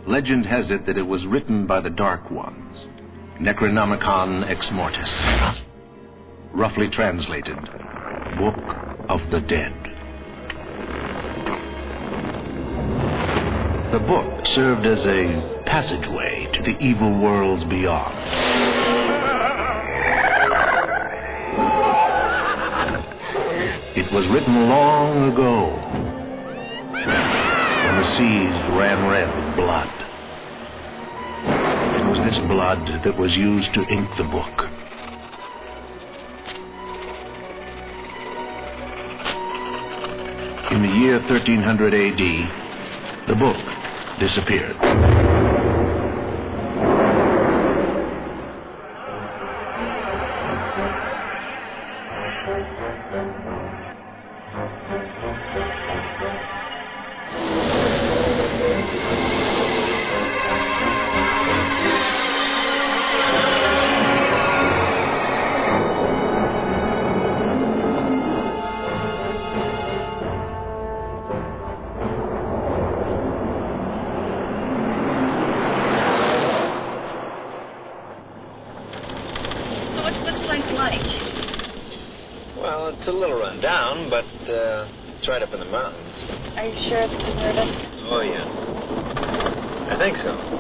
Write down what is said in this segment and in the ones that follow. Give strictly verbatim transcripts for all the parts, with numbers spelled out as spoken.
Legend has it that it was written by the Dark Ones, Necronomicon Ex Mortis. Roughly translated, Book of the Dead. The book served as a passageway to the evil worlds beyond. It was written long ago, when the seas ran red with blood. It was this blood that was used to ink the book. In the year thirteen hundred A D, the book disappeared. It's a little run down, but uh, it's right up in the mountains. Are you sure it's deserted? Oh, yeah. I think so.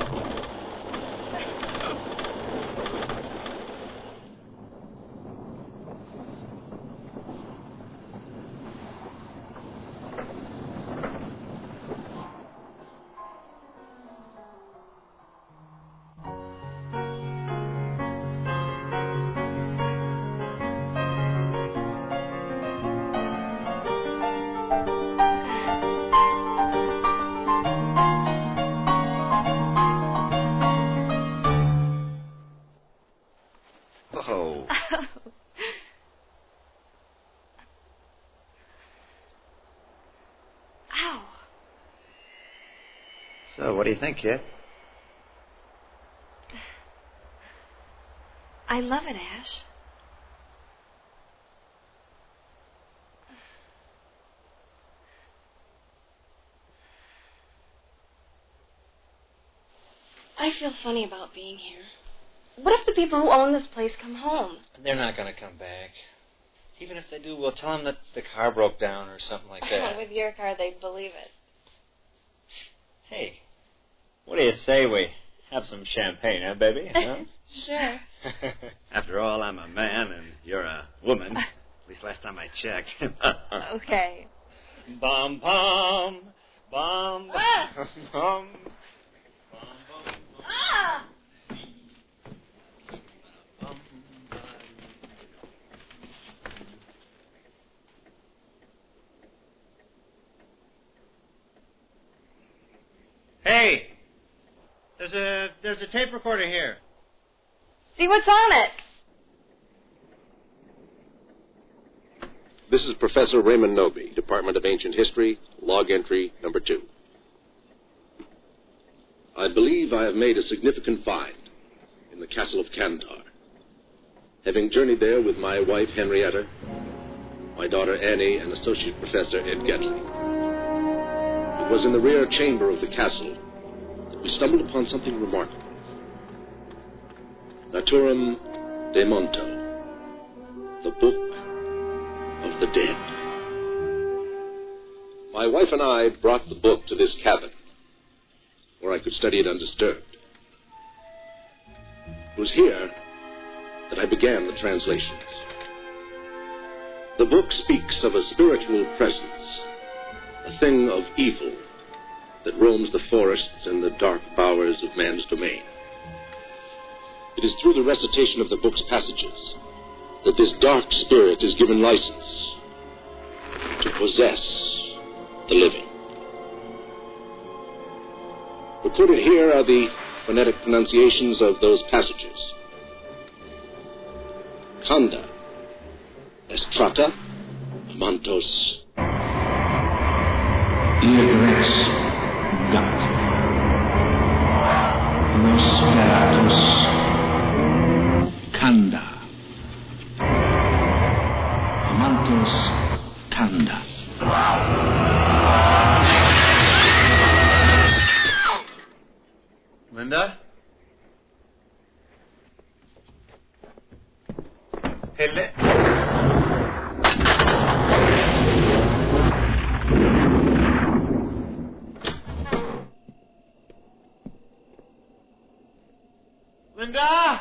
So, what do you think, kid? I love it, Ash. I feel funny about being here. What if the people who own this place come home? They're not going to come back. Even if they do, we'll tell them that the car broke down or something like that. With your car, they'd believe it. Hey, what do you say we have some champagne, huh, baby? Huh? Sure. After all, I'm a man and you're a woman. At least last time I checked. Okay. Bum, bum, bum, ah! bum, bum, bum, ah! Hey, there's a there's a tape recorder here. See what's on it. This is Professor Raymond Noby, Department of Ancient History, log entry number two. I believe I have made a significant find in the castle of Kandar. Having journeyed there with my wife Henrietta, my daughter Annie, and Associate Professor Ed Gedley. It was in the rear chamber of the castle that we stumbled upon something remarkable. Naturam de Monto, the Book of the Dead. My wife and I brought the book to this cabin, where I could study it undisturbed. It was here that I began the translations. The book speaks of a spiritual presence, a thing of evil that roams the forests and the dark bowers of man's domain. It is through the recitation of the book's passages that this dark spirit is given license to possess the living. Recorded here are the phonetic pronunciations of those passages. Kanda, Estrata, Amantos, Iagrex, Gat, Nosferatus, Kanda, Amantos, Kanda. Linda? Hey, Li- Linda!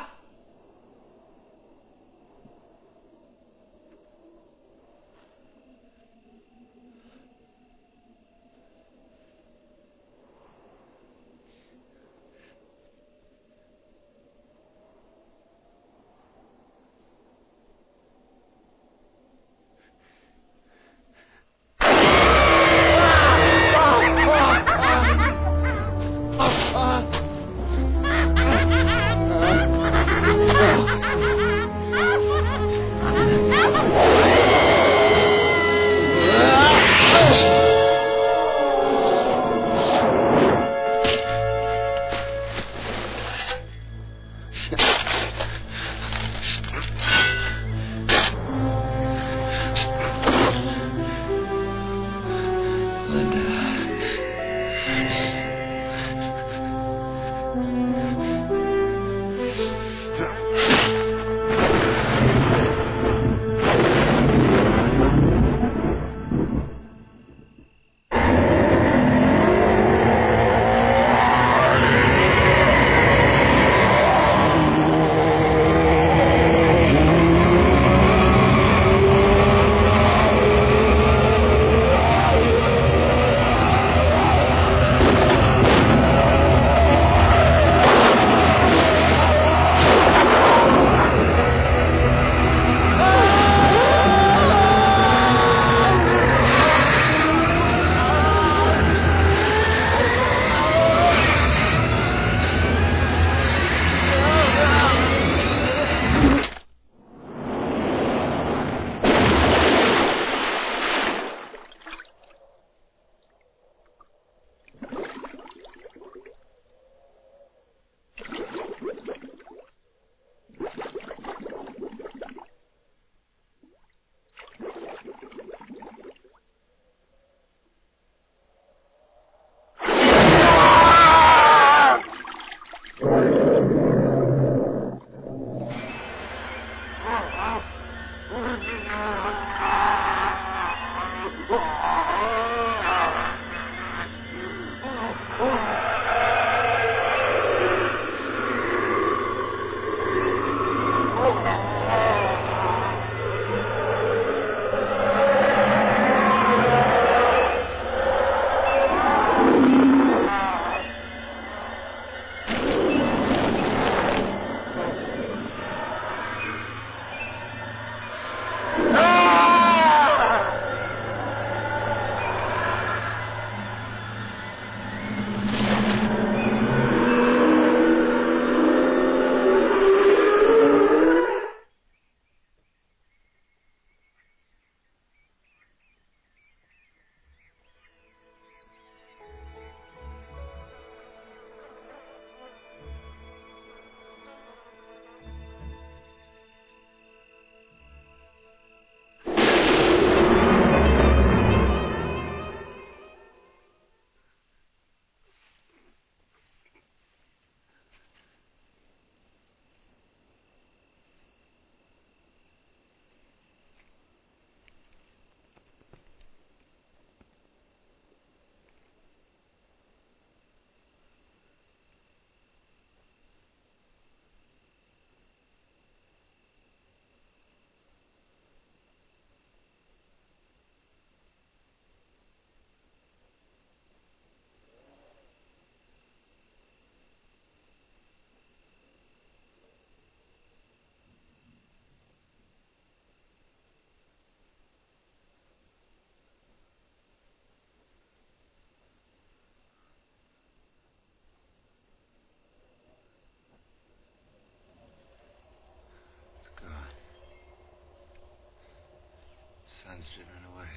Sun's driven away.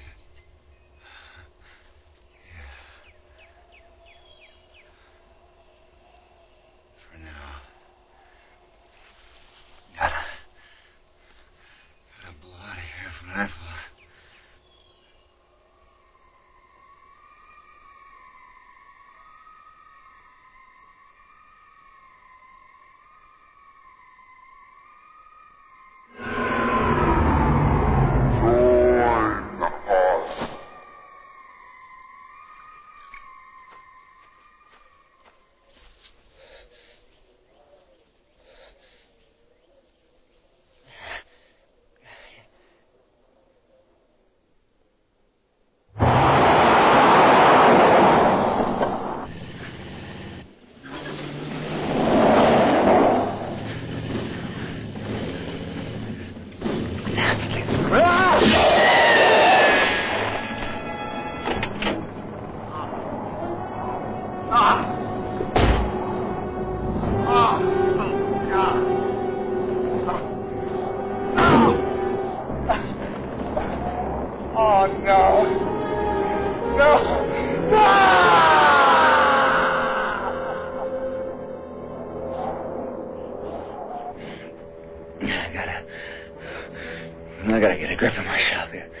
Yeah. For now. Gotta... Gotta blow out of here from nightfall. grip of myself here.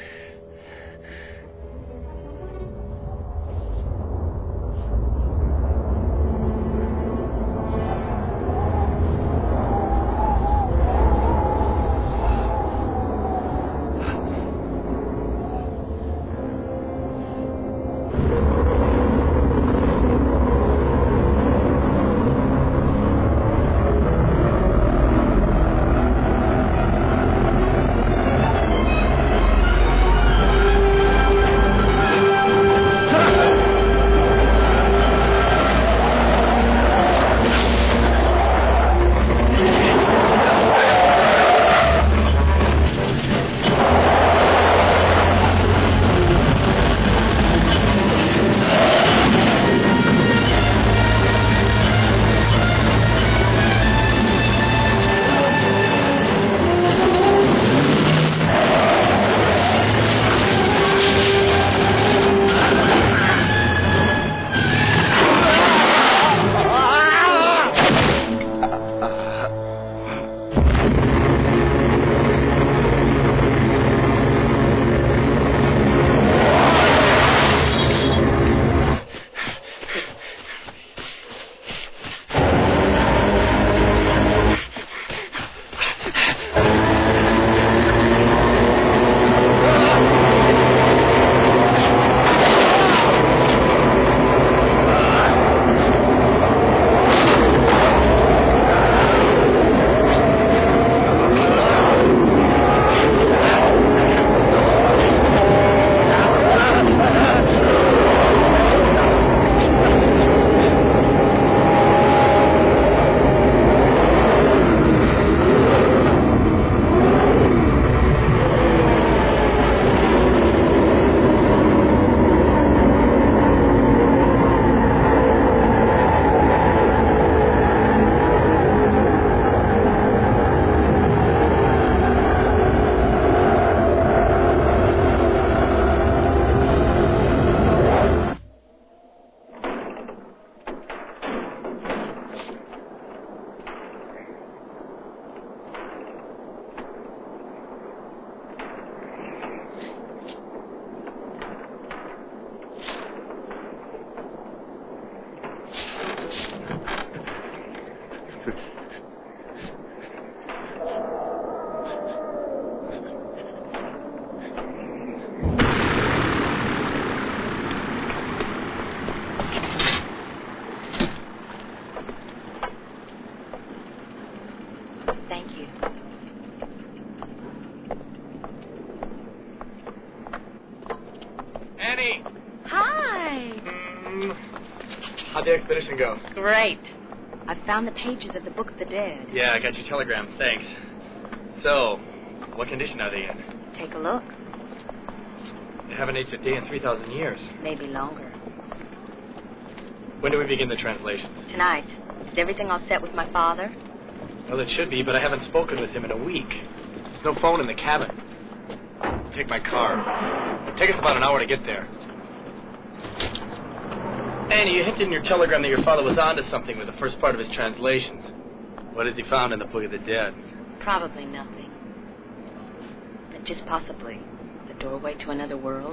How'd the expedition go? Great. I found the pages of the Book of the Dead. Yeah, I got your telegram. Thanks. So, what condition are they in? Take a look. They haven't aged a day in three thousand years. Maybe longer. When do we begin the translations? Tonight. Is everything all set with my father? Well, it should be, but I haven't spoken with him in a week. There's no phone in the cabin. Take my car. It'll take us about an hour to get there. Annie, you hinted in your telegram that your father was onto something with the first part of his translations. What has he found in the Book of the Dead? Probably nothing. But just possibly the doorway to another world.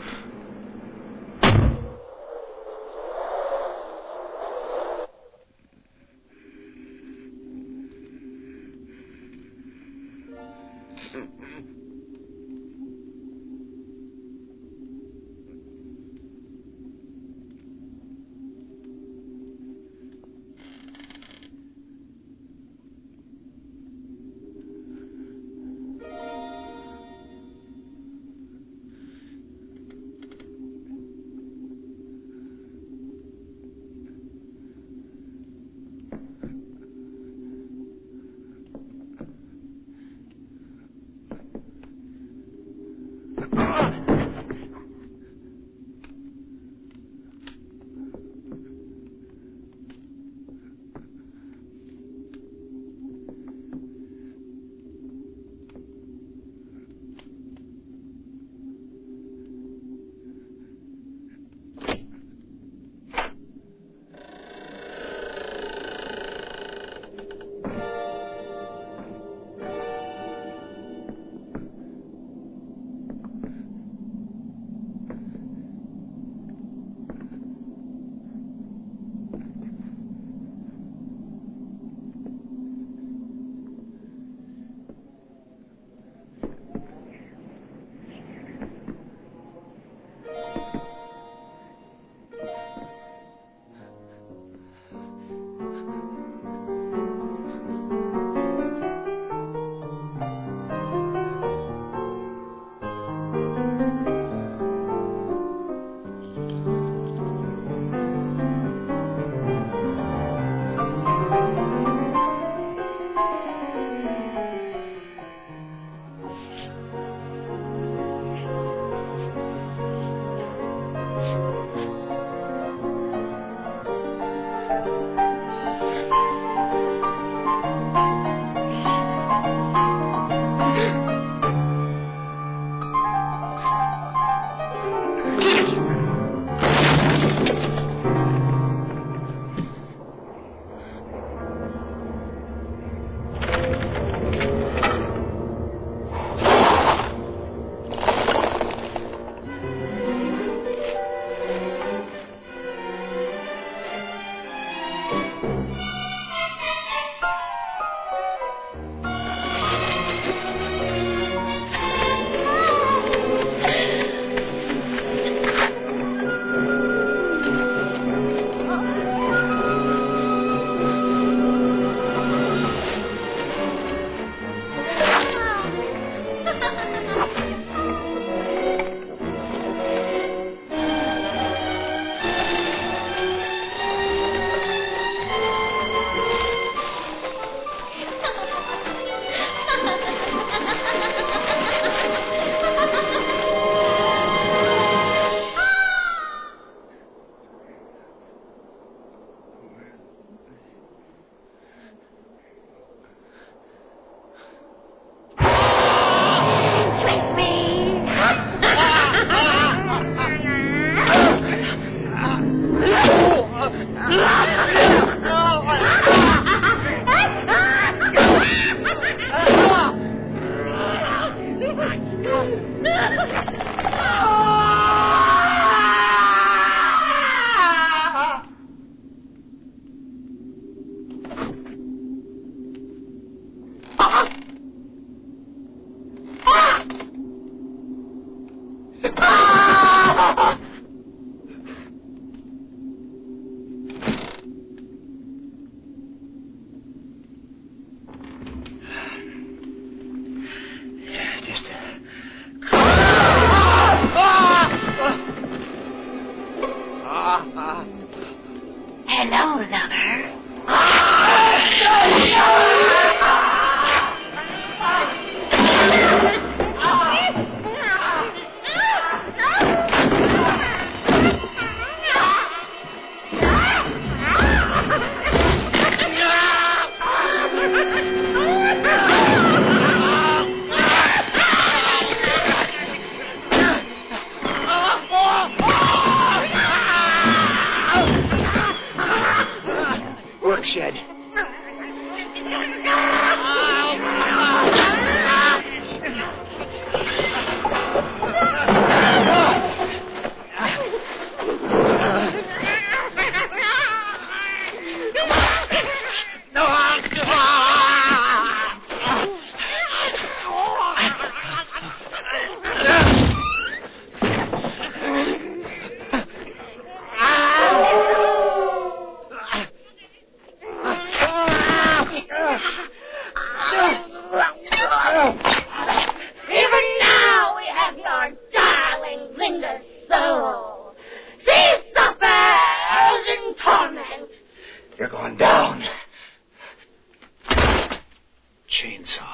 Hello, lover. Shed. You're going down. Chainsaw.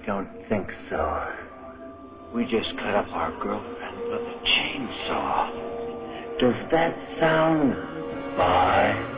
don't think so. We just cut up our girlfriend with a chainsaw. Does that sound fine?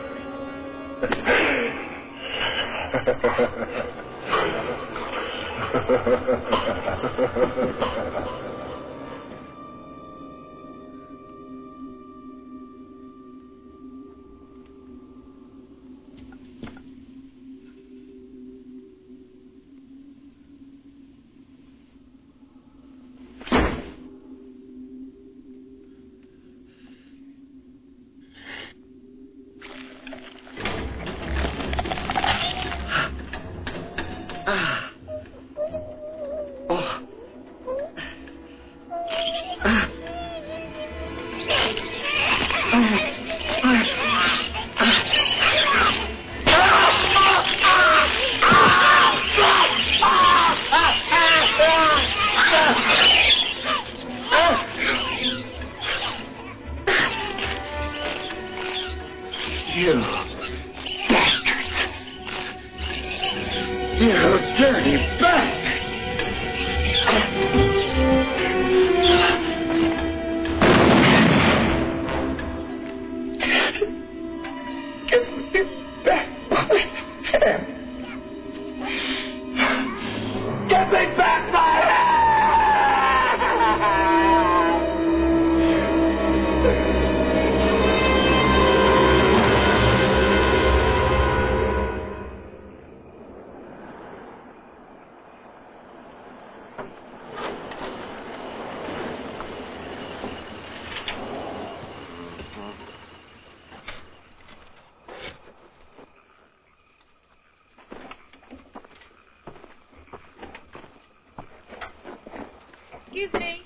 Excuse me.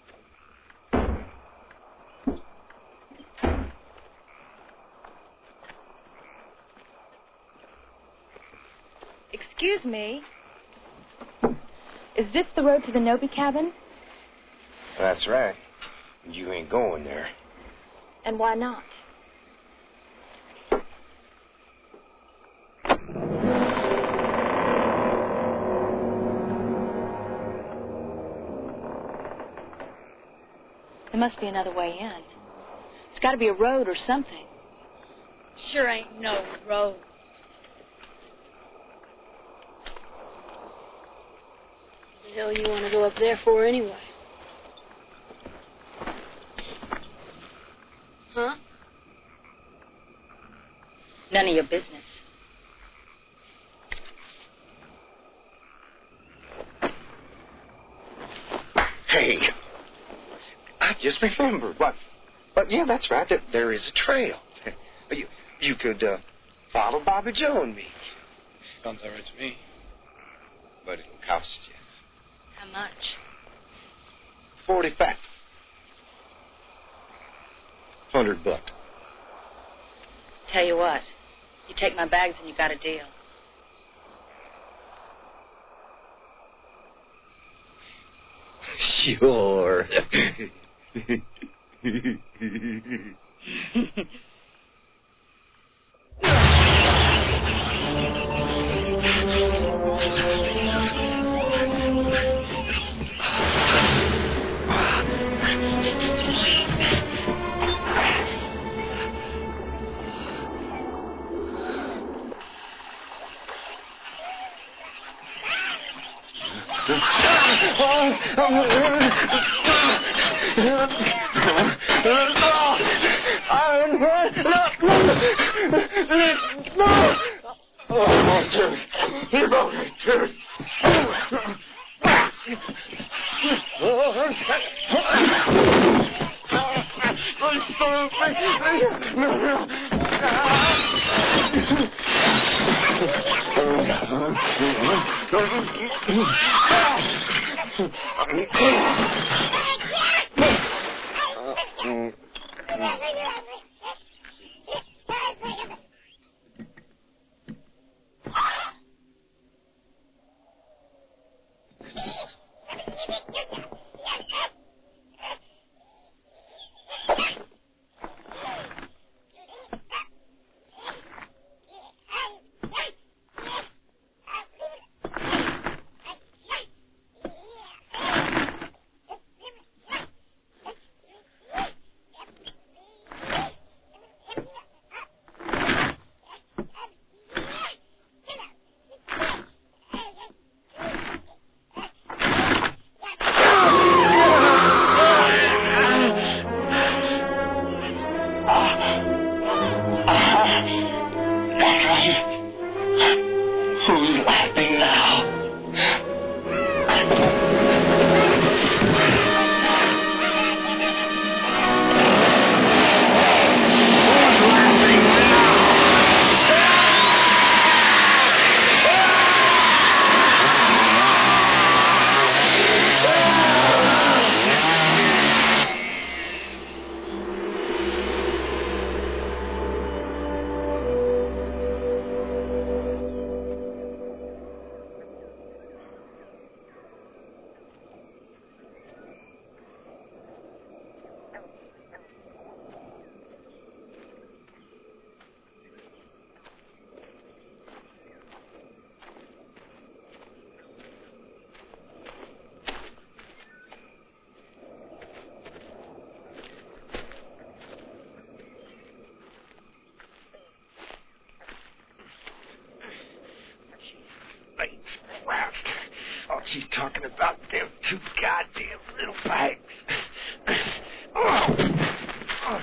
Excuse me. Is this the road to the Nobi cabin? That's right. You ain't going there. And why not? There must be another way in. It's got to be a road or something. Sure ain't no road. What the hell you want to go up there for anyway? Huh? None of your business. Hey, I just remembered. What? But yeah, that's right. There, there is a trail. You, you could uh, follow Bobby Joe and me. Sounds all right to me. But it'll cost you. How much? Forty fat. Hundred bucks. Tell you what. You take my bags and you got a deal. Sure. Oh, dude. He wrote it, dude. laughing now. Oh, she's talking about them two goddamn little bags. Oh. Oh.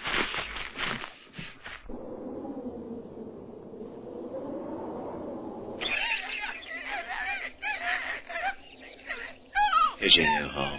Here's your new home.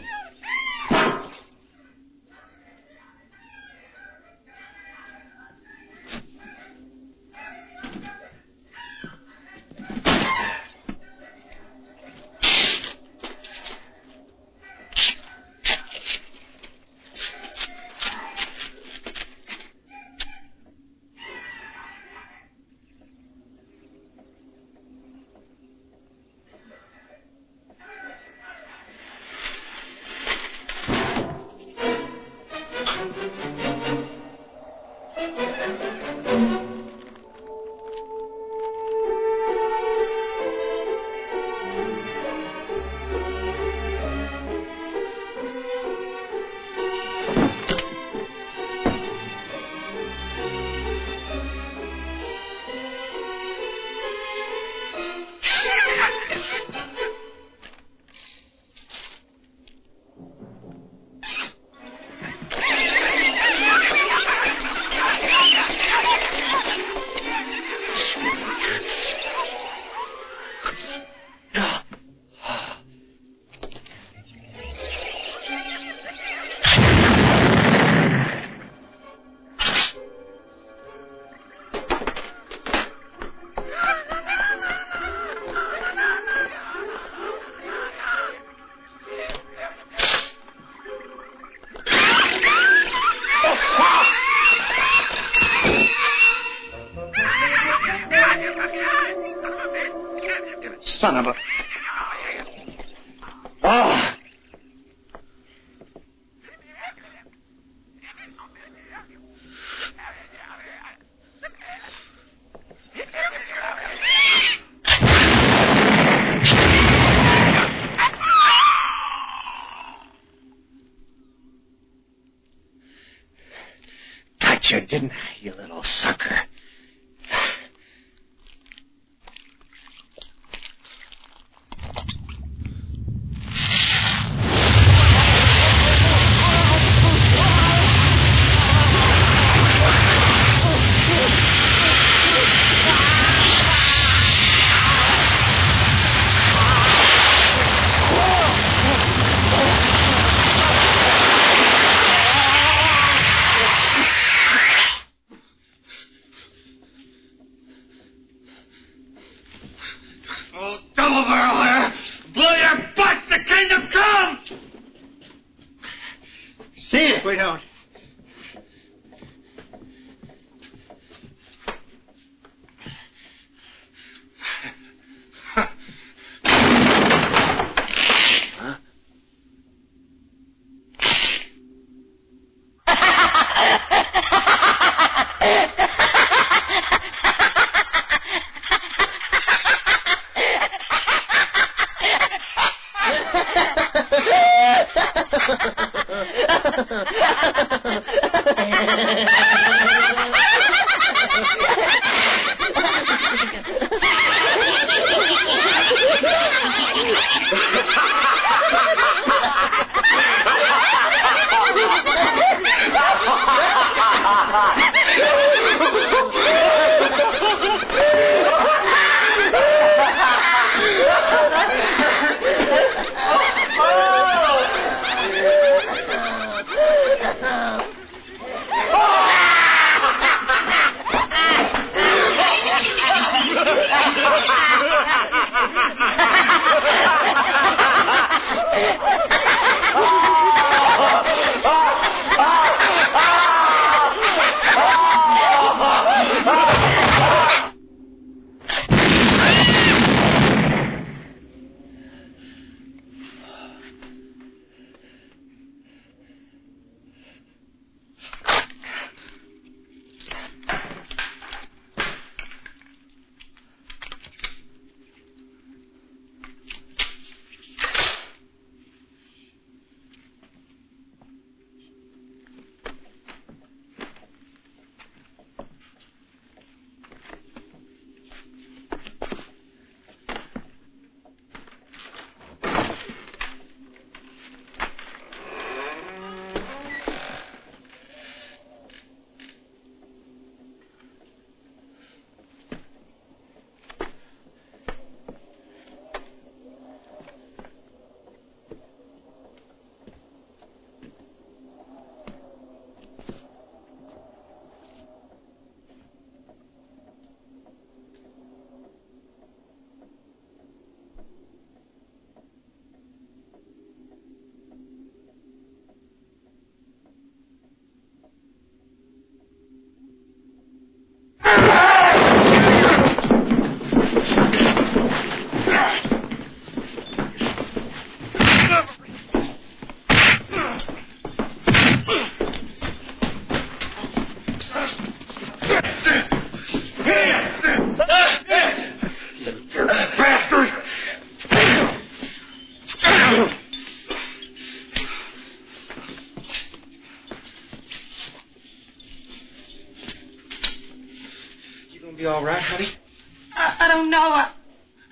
Son of a... Oh! Gotcha, didn't I, you little sucker? See if we don't. Ha ha ha!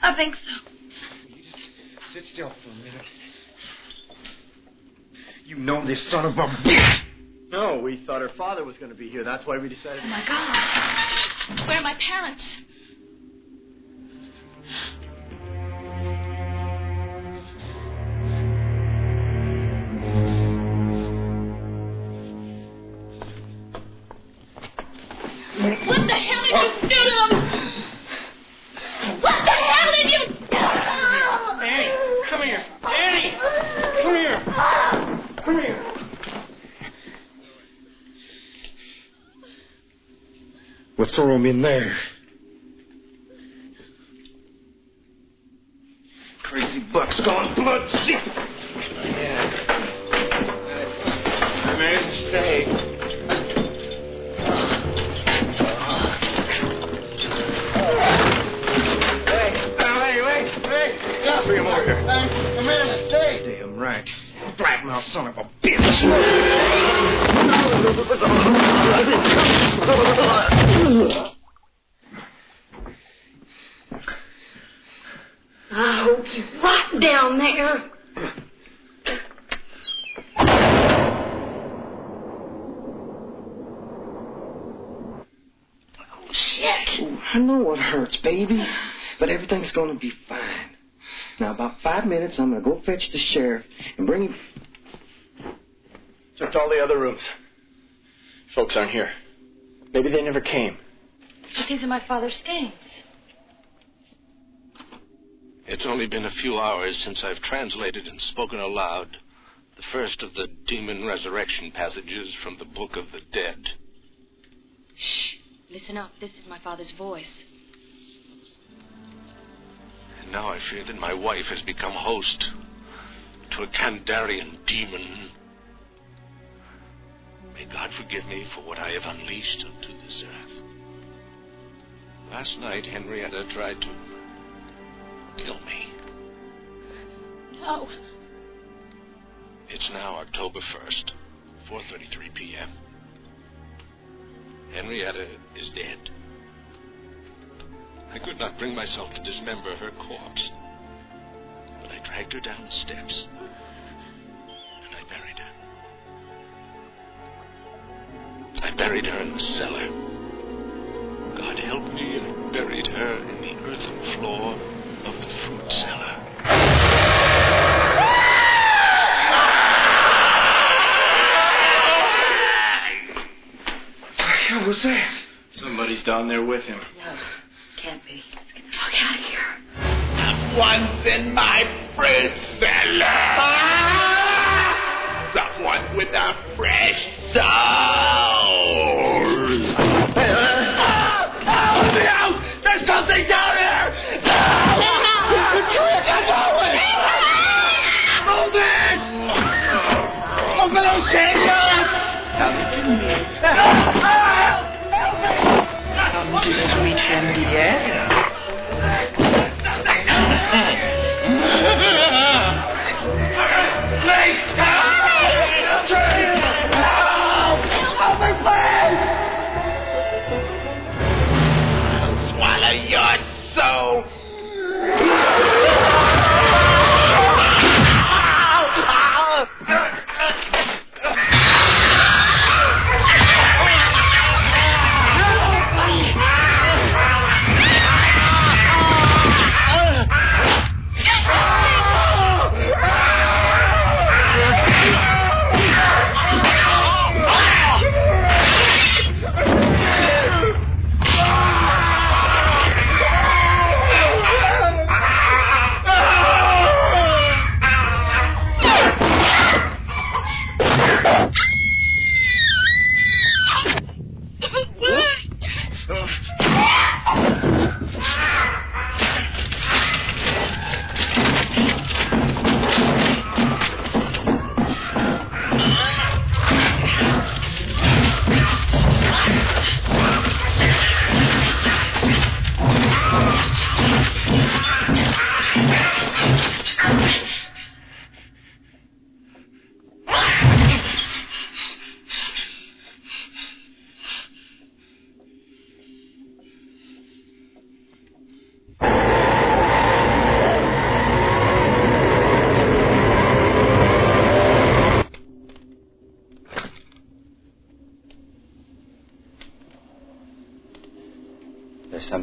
I think so. You just sit still for a minute. You know this son of a bitch! No, we thought her father was going to be here. That's why we decided... Oh, my God. Where are my parents? What the hell did you do to them? What the hell did you do to them? Annie, come here. Annie, come here. Come here. Let's throw him in there. Crazy buck's gone blood sick. Yeah. I made a mistake. Bring him over here. I made a mistake. Damn right. Black mouth son of a bitch. I hope you rot down there. Oh, shit. Ooh, I know what hurts, baby, but everything's gonna be fine. Now, about five minutes, I'm going to go fetch the sheriff and bring him... Checked all the other rooms. Folks aren't here. Maybe they never came. But these are my father's things. It's only been a few hours since I've translated and spoken aloud the first of the demon resurrection passages from the Book of the Dead. Shh. Listen up. This is my father's voice. And now I fear that my wife has become host to a Kandarian demon. May God forgive me for what I have unleashed onto this earth. Last night, Henrietta tried to kill me. No. It's now October first, four thirty-three p.m. Henrietta is dead. I could not bring myself to dismember her corpse, but I dragged her down the steps, and I buried her. I buried her in the cellar. God help me, I buried her in the earthen floor of the fruit cellar. What the hell was that? Somebody's down there with him. No, can't be. Let's get the fuck out of here. Someone's in my fruit cellar. Ah! Someone with a fresh soul. Out of the house! There's something down here! The trick is going! Move it! Open those shingles! Come to me. Come to sweet Henrietta. Please, help! Help me, please! I'll swallow your soul!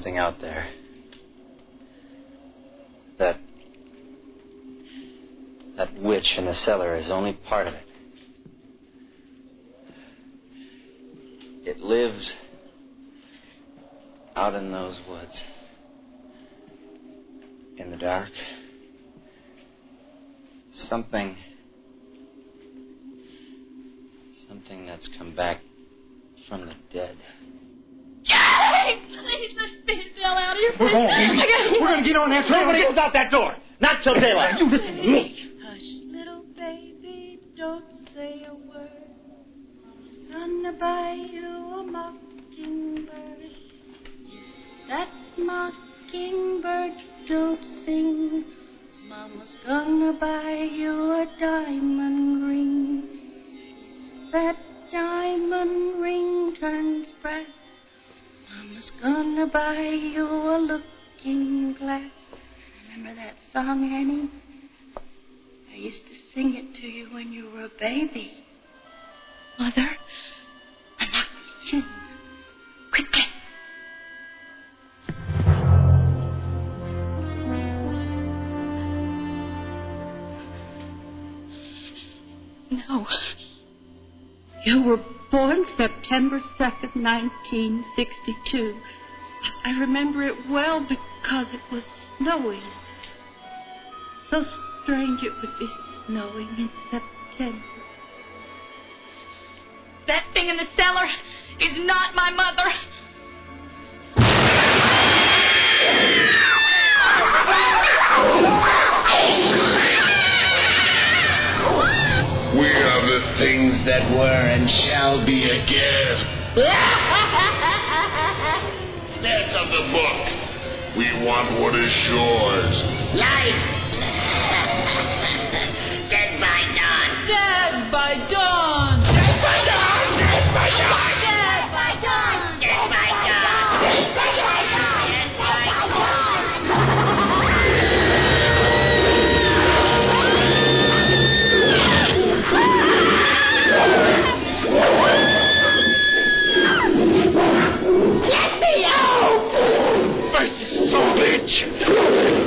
something out there. That... That witch in the cellar is only part of it. It lives out in those woods. In the dark. Something... Something that's come back from the dead. Yay! Please, let's get the hell out of here. We're going, baby. We're going to get on that train. Nobody goes out that door. Not till daylight. You listen to me. Hush, little baby, don't say a word. Mom's gonna buy you a mockingbird. That mockingbird don't sing. Mama's gonna buy you a diamond ring. That diamond ring turns brass. Mama's gonna buy you a looking glass. Remember that song, Annie? I used to sing it to you when you were a baby. Mother, unlock these chins. Quickly. No. You were born September second, nineteen sixty-two. I remember it well because it was snowing. So strange it would be snowing in September. That thing in the cellar is not my mother. We are the things that were and shall be again. Snatch of the book. We want what is yours. Life. Dead by dawn. Dead by dawn. Dead by dawn. Dead by dawn. Dead by dawn. Dead by dawn. Dead by dawn. Dead by dawn. Let me out! Mercy, son of a bitch!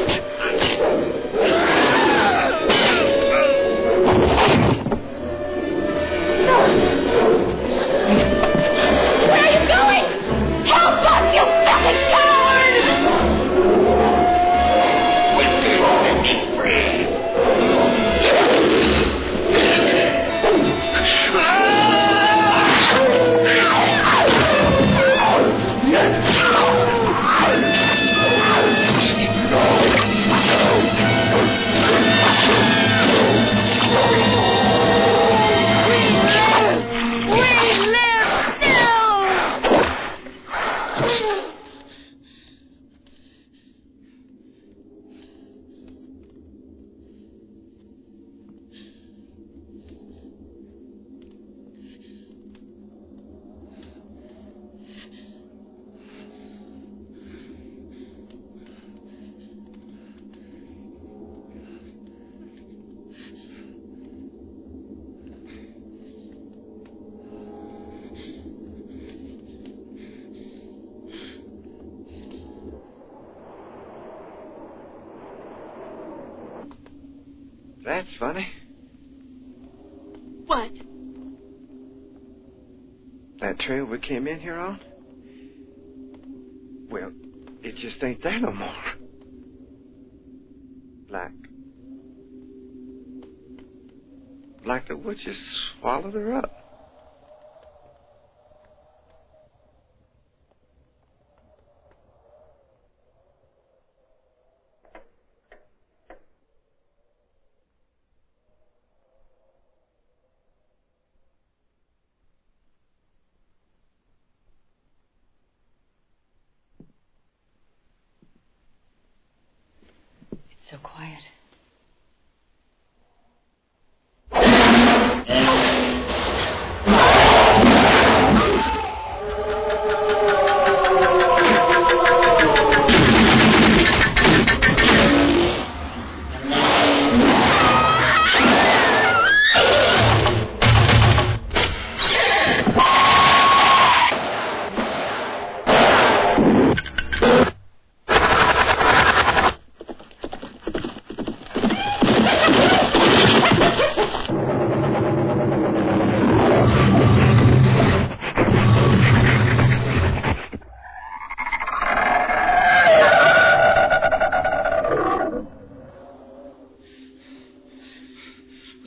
Where are you going? Help us, you fucking coward! We're going to set me free. That's funny. What? That trail we came in here on? Well, it just ain't there no more. Like... Like the witch just swallowed her up. So quiet.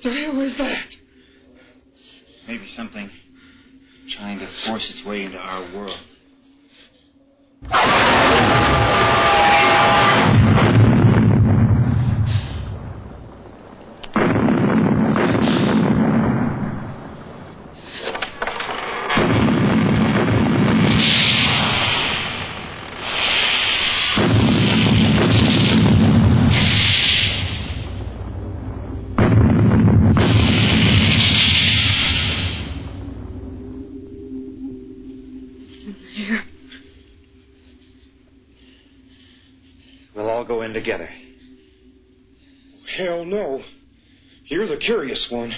What the hell is that? Maybe something trying to force its way into our world. Go in together. Hell no. You're the curious one.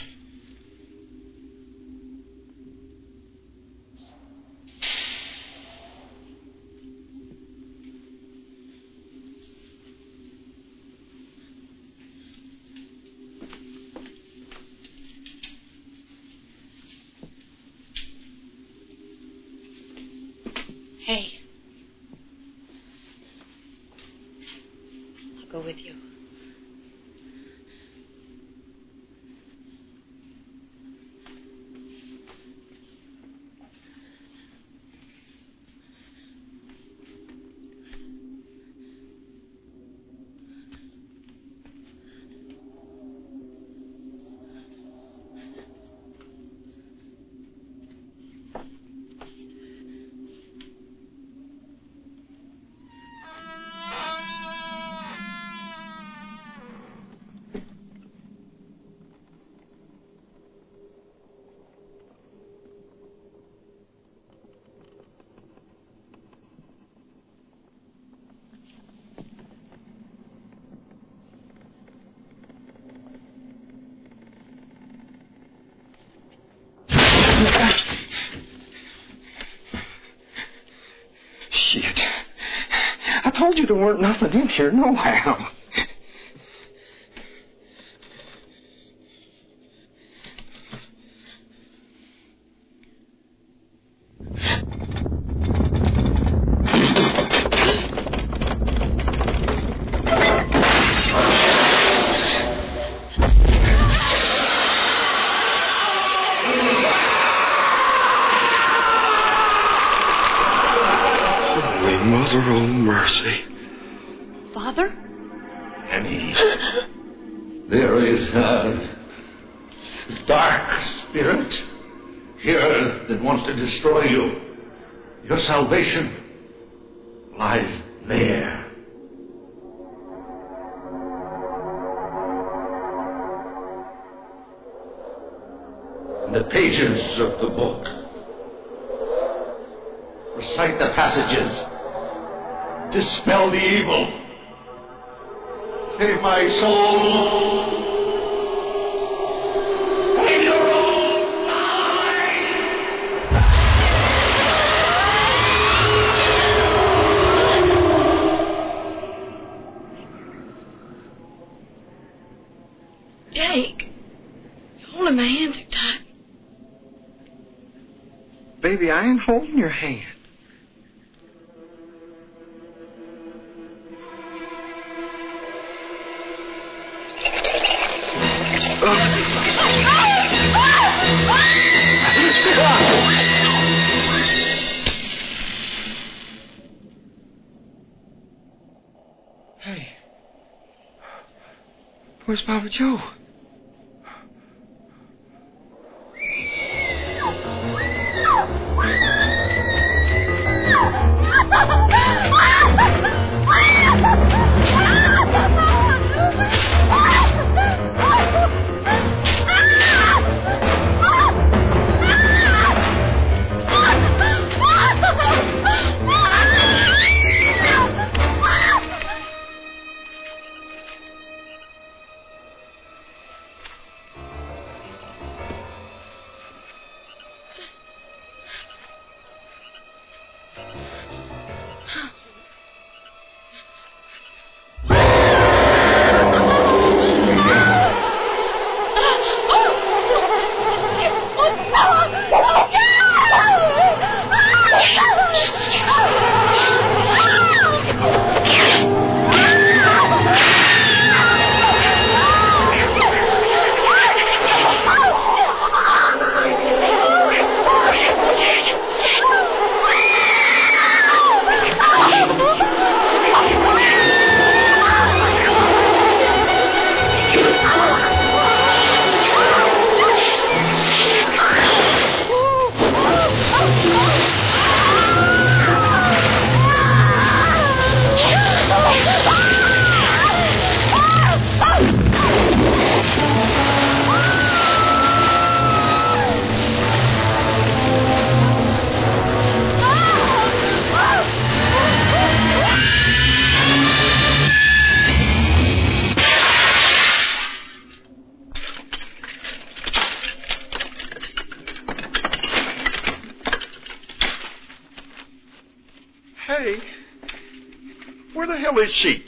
Hey. Go with you. Shit. I told you there weren't nothing in here, nohow. Mother, oh mercy. Father? Annie, there is a dark spirit here that wants to destroy you. Your salvation lies there. In the pages of the book. Recite the passages. Dispel the evil. Save my soul. In your own time. Jake, you're holding my hand too tight. Baby, I ain't holding your hand. Hey, where's Papa Joe? hell is she?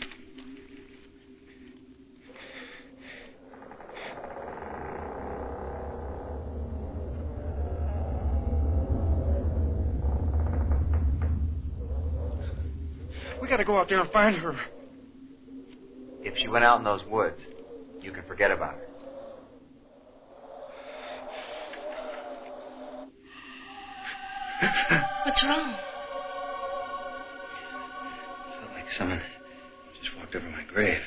We gotta go out there and find her. If she went out in those woods, you can forget about her. What's wrong? Felt like someone just walked over my grave.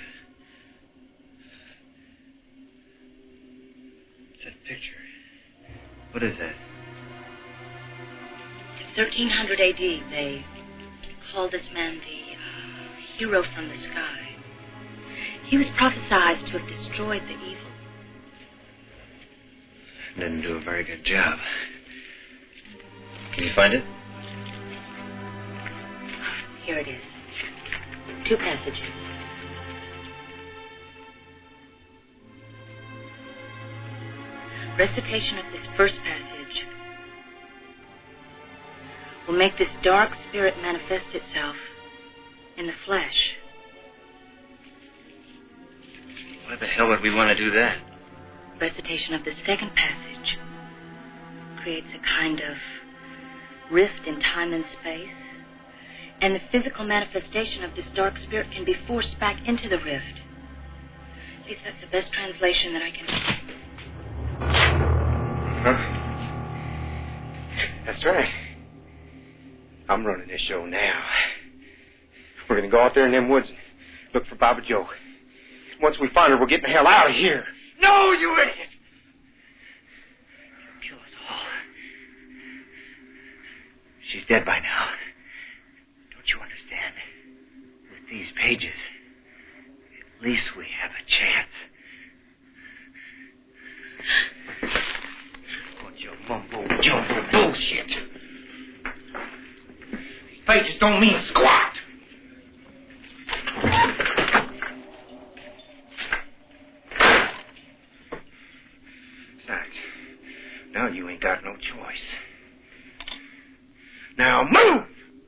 It's that picture. What is that? In thirteen hundred A D, they called this man the uh, hero from the sky. He was prophesied to have destroyed the evil. Didn't do a very good job. Can you find it? Here it is. Two passages. Recitation of this first passage will make this dark spirit manifest itself in the flesh. Why the hell would we want to do that? Recitation of the second passage creates a kind of rift in time and space, and the physical manifestation of this dark spirit can be forced back into the rift. At least that's the best translation that I can do. Huh? That's right. I'm running this show now. We're gonna go out there in them woods and look for Baba Joe. Once we find her, we're getting the hell out of here. No, you idiot! You'll kill us all. She's dead by now. Don't you understand? With these pages, at least we have a chance. Bunch of mumbo-jumbo bullshit. These pages don't mean squat. Besides, now you ain't got no choice. Now move!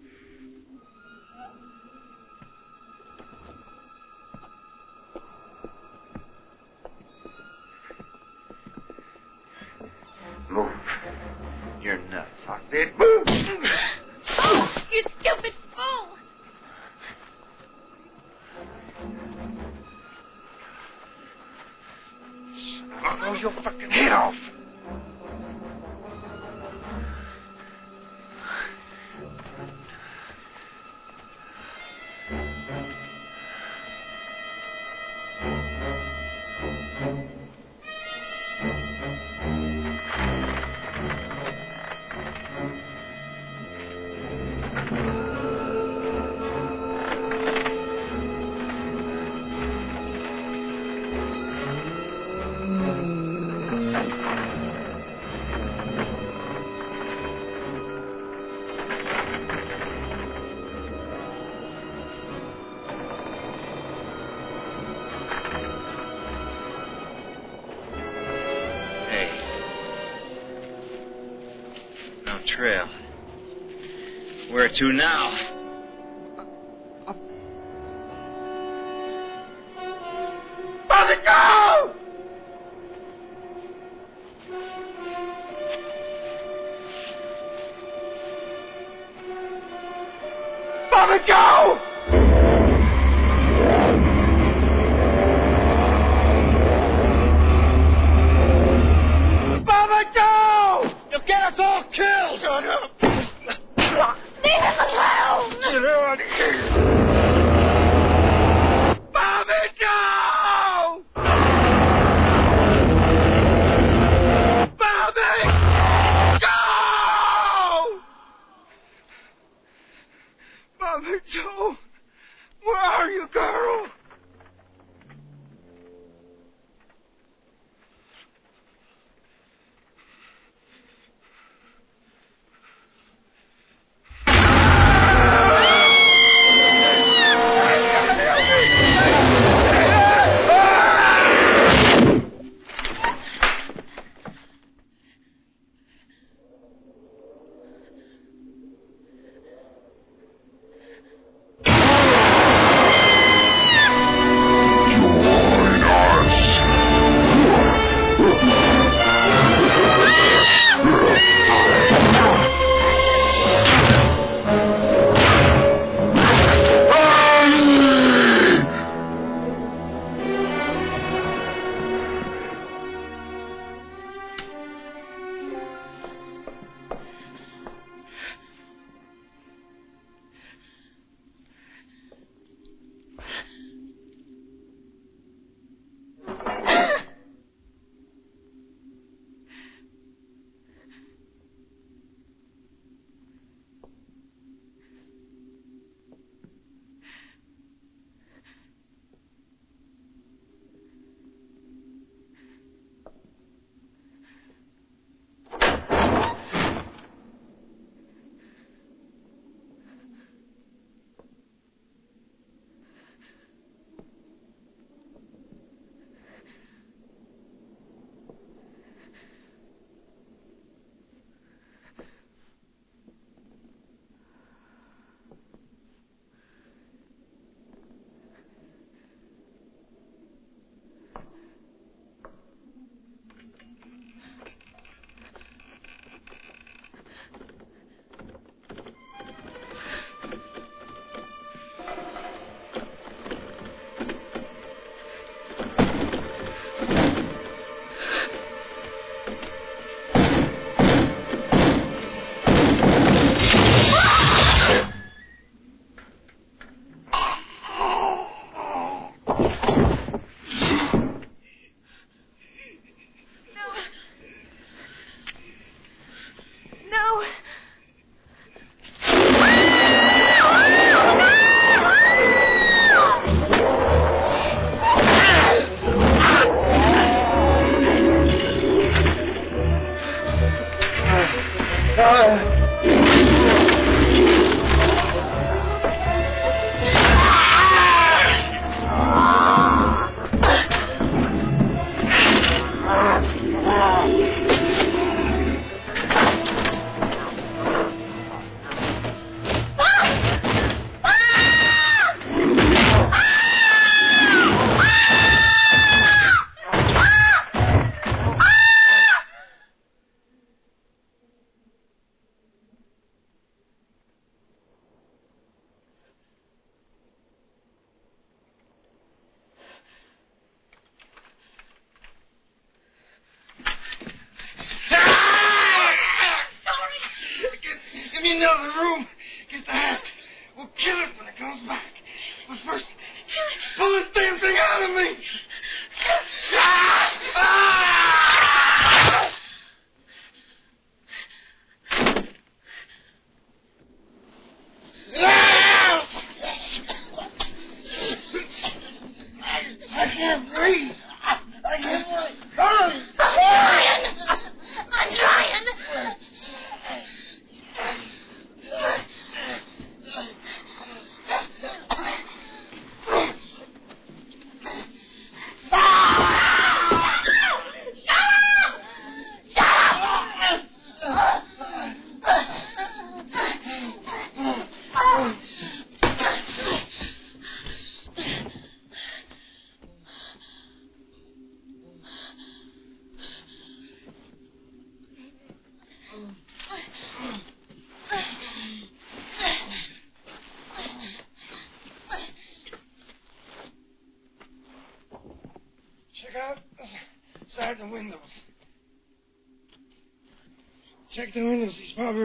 Move. You're nuts, Hawkbeard. Move! Oh, you stupid fool! I'll blow your fucking head off. Trail. Where to now? Baba Joe! Baba Joe! Baba Joe! You'll get us all killed! Shut up! Leave us alone! I can't breathe. I can't breathe. Hurry! I'm trying. I'm trying. Check out inside the windows. Check the windows. He's probably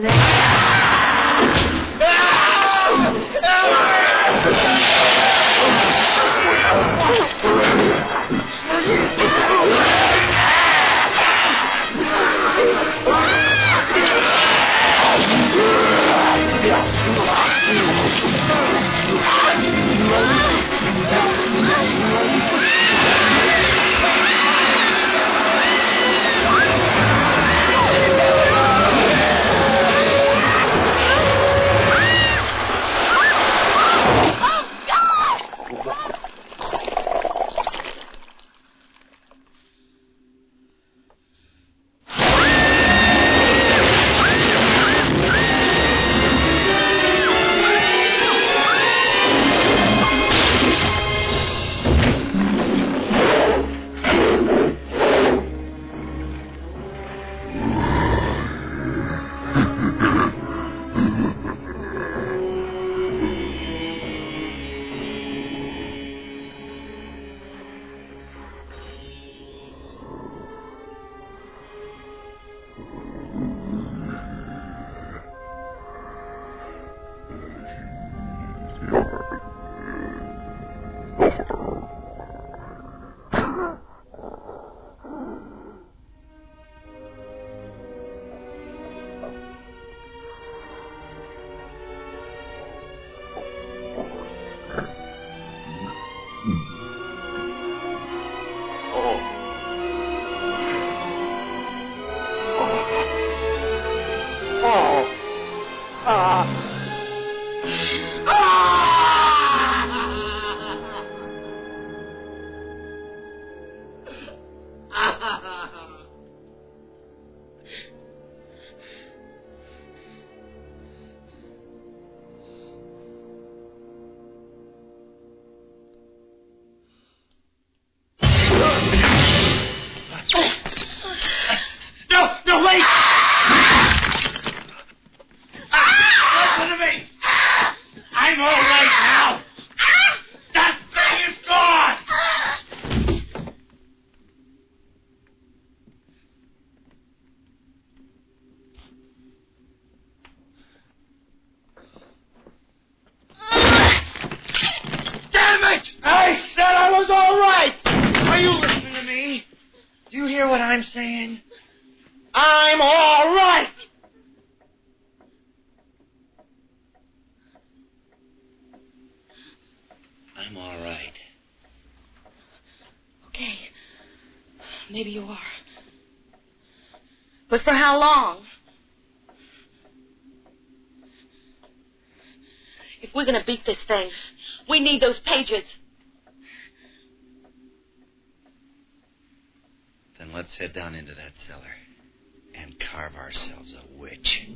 I'm saying? I'm all right! I'm all right. Okay. Maybe you are. But for how long? If we're going to beat this thing, we need those pages. Then let's head down into that cellar and carve ourselves a witch.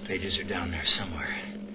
pages are down there somewhere.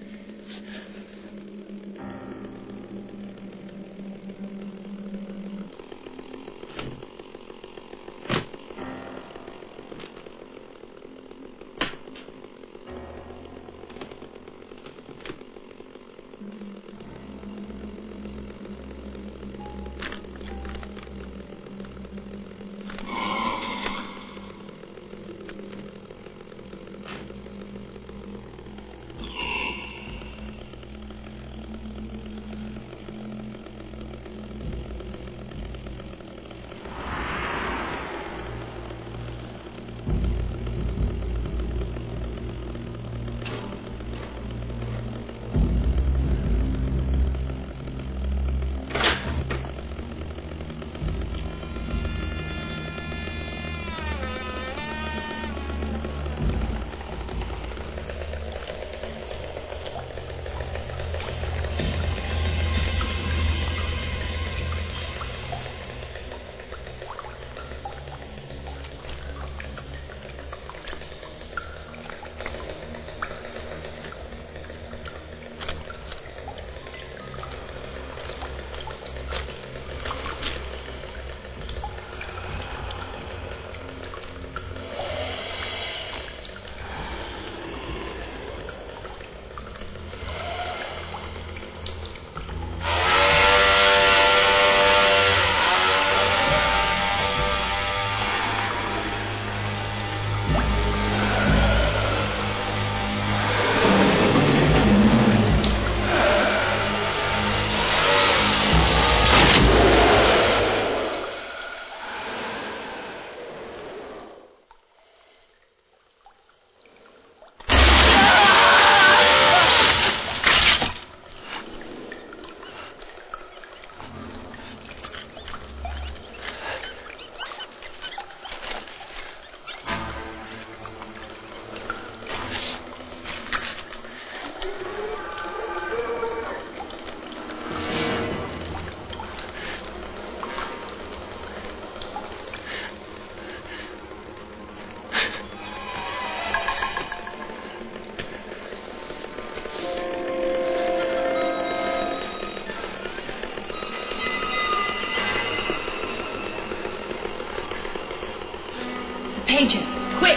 Pages, quick!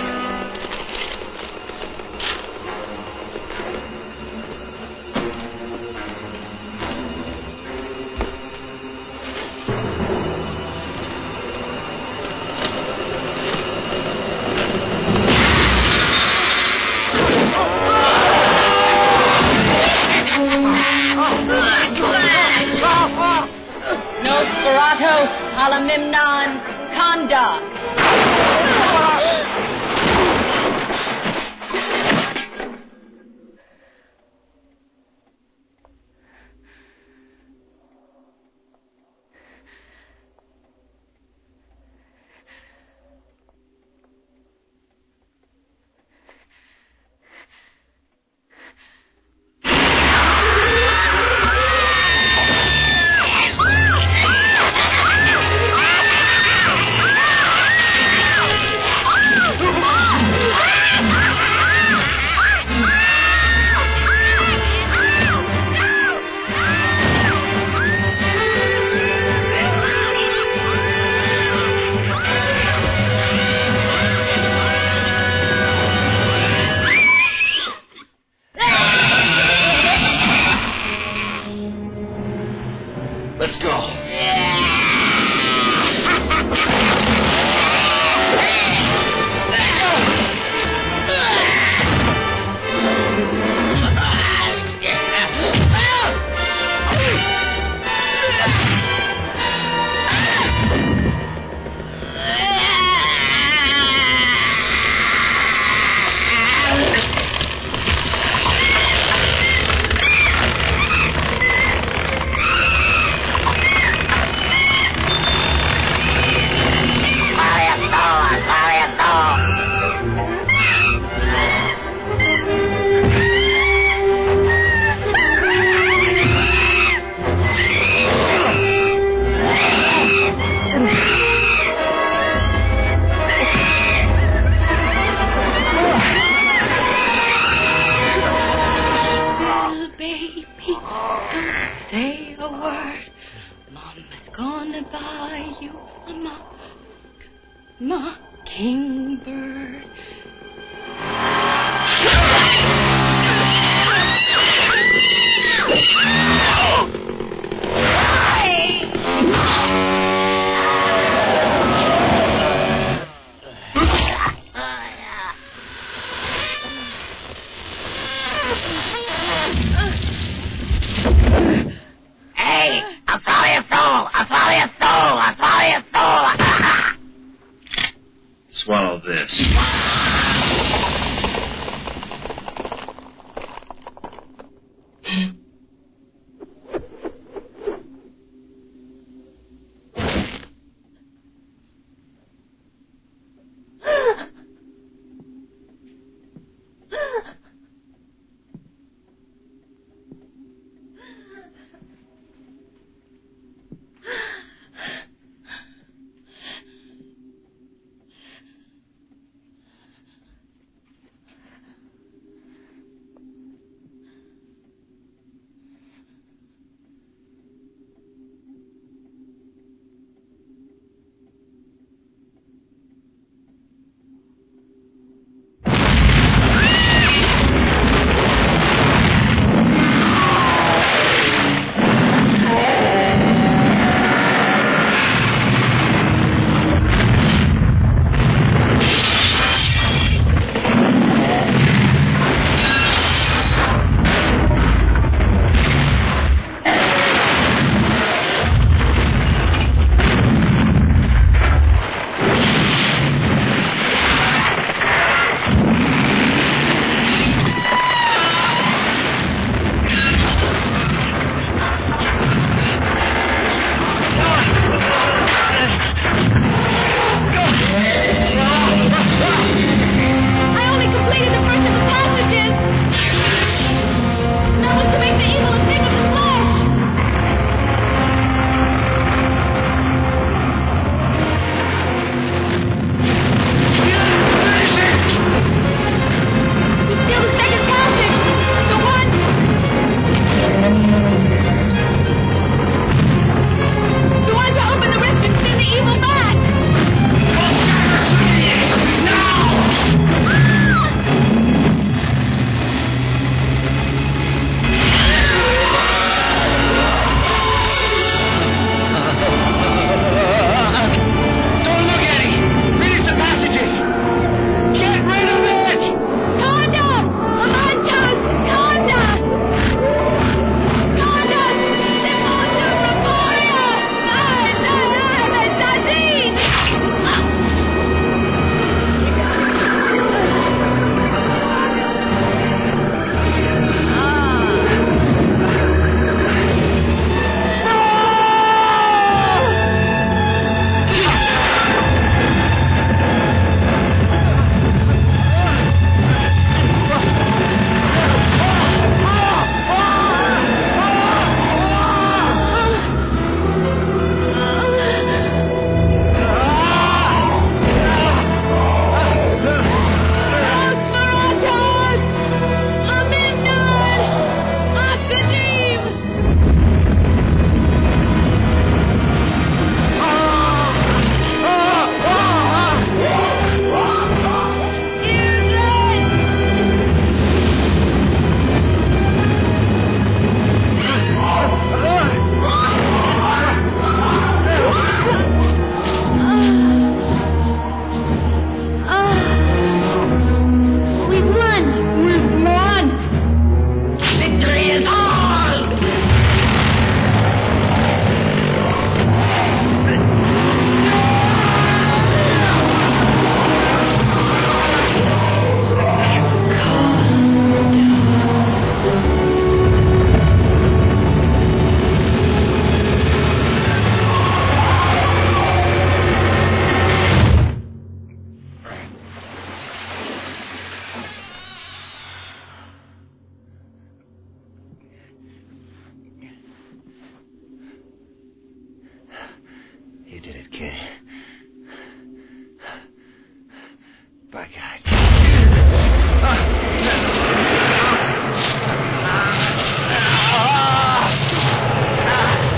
Nosferatu Salamimnon Kanda. Let's go. word. Mama's gonna buy you a mock, mockingbird. Hey, I'll swallow your soul. I'll swallow your soul. I'll swallow your soul. Swallow this. By God. Ah!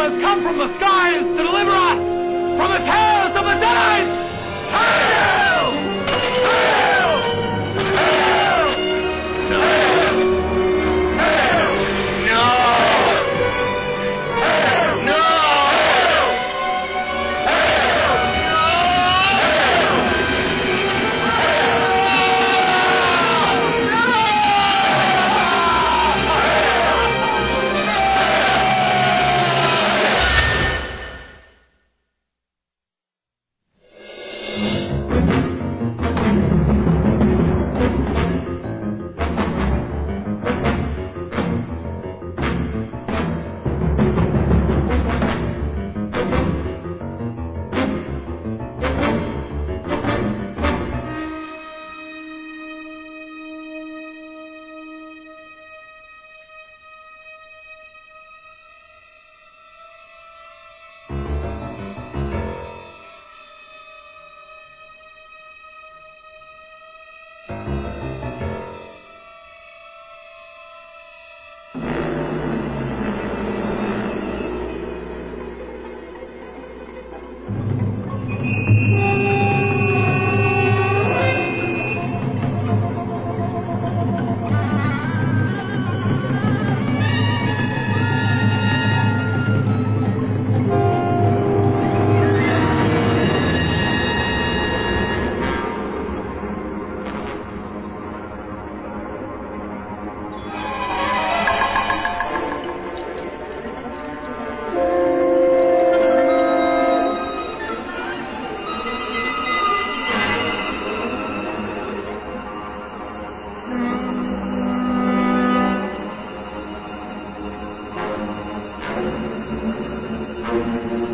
has come from the skies to deliver us from the terrors of the Jedi! Hail! Hail! Hail! No! Hail! No! Hail! No! Thank you.